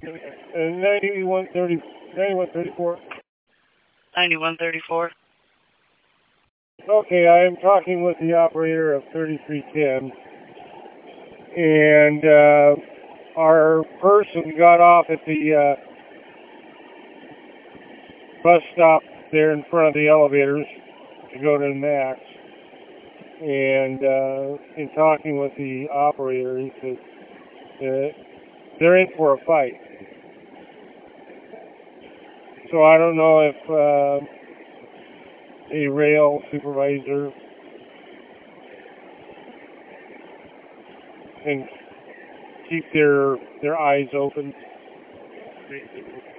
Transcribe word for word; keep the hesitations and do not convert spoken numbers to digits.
Uh, ninety-one thirty, ninety-one thirty-four. ninety-one thirty-four. Okay, I am talking with the operator of thirty-three ten, and uh, our person got off at the uh, bus stop there in front of the elevators to go to the Max. And uh, in talking with the operator, he said that they're in for a fight. So I don't know if uh, a rail supervisor can keep their their eyes open.